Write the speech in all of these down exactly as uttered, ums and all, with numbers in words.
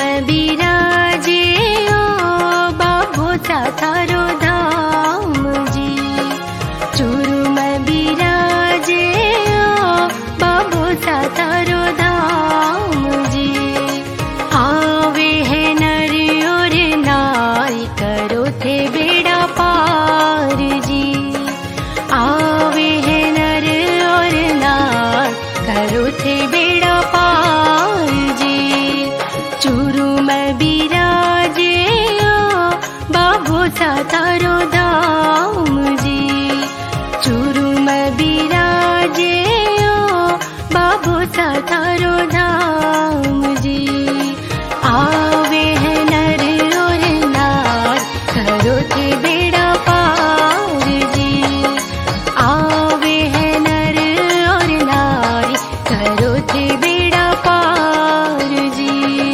में बिराजे ओ बाबो सा थारो धाम जी। चूरू में बिराजे ओ बाबो सा थारो धाम जी। आवे है नर और नारी करो थे बेड़ा पार जी। आवे है नर और नारी करो थे बेड़ा पार जी। चूरू में बिराजे ओ बाबो सा थारो धाम जी। चूरू में बिराजे ओ बाबो सा थारो धाम जी। आवे है नर और नार करो थे बेड़ा पार जी। आवे है नर और नारी करो थे बेड़ा पार जी।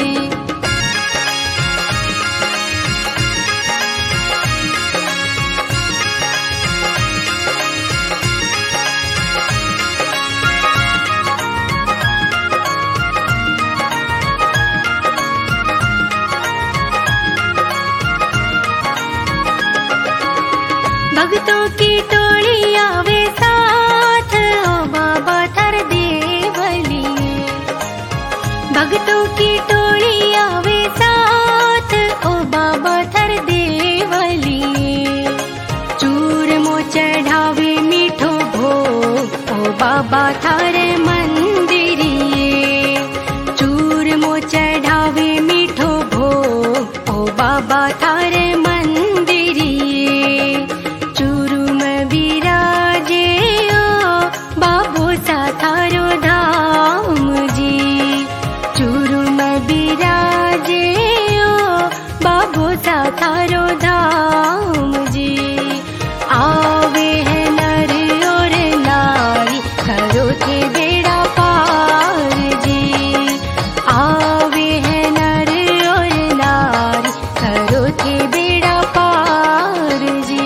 भक्तों की टोली आवे साथ ओ बाबा थर देवलिए। भक्तों की टोली आवे साथ ओ बाबा थर देवलिए। चूरमो चढ़ावे मीठो भोग ओ बाबा थारे मंदिरिए। चूरमो चढ़ावे मीठो भोग ओ बाबा थारे मंदिरिए। चूरू में बिराजे ओ बाबो सा थारो धाम जी। चूरू में बिराजे ओ बाबो सा थारो धाम जी। आवे है नर और नारी करो थे बेड़ा पार जी। आवे है नर और नारी करो थे बेड़ा पार जी।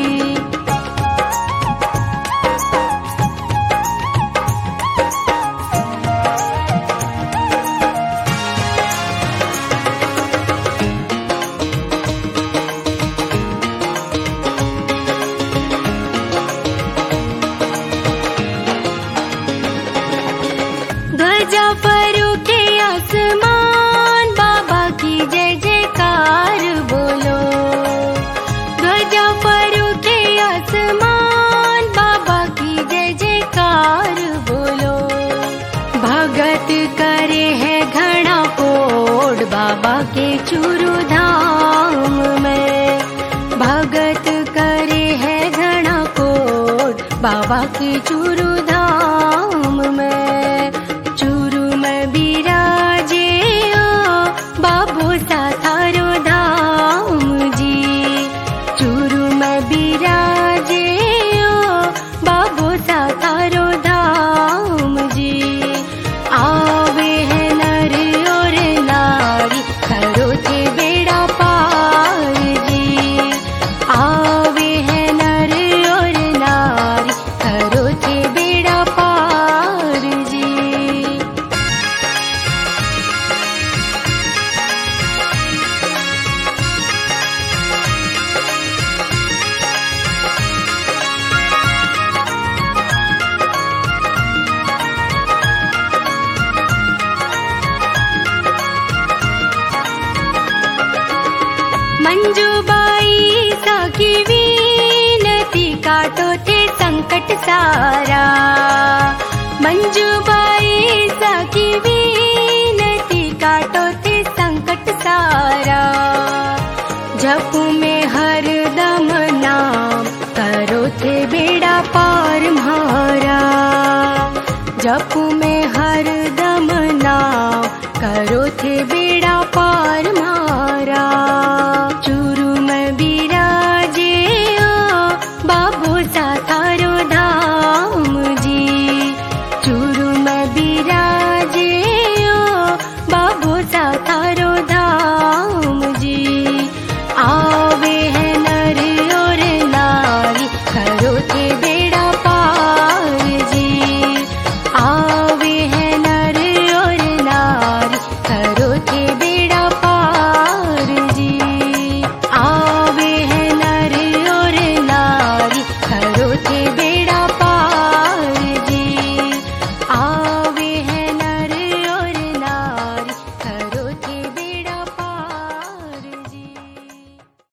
ध्वजा फरूके आसमान बाबा की जय जयकार बोलो। ध्वजा फरूके आसमान बाबा की जय जयकार बोलो। भगत करे है घड़ा कोड बाबा के चूरू धाम में। भगत करे है घड़ा कोड बाबा के चूरू धाम में। चूरू में बिराजे ओ बाबो सा थारो धाम जी। चूरू में बिराजे ओ बाबो सा थारो धाम जी। आवे है नर और नारी करो थे बेड़ा पार जी। आवे है नर और नारी करो थे बेड़ा पार जी। मंजूबाई साकी वीनती काटो थे संकट सारा। मंजूबाई साकी वीनती काटो थे संकट सारा। जप में हर दम नाम करो थे बेड़ा पार म्हारा। जप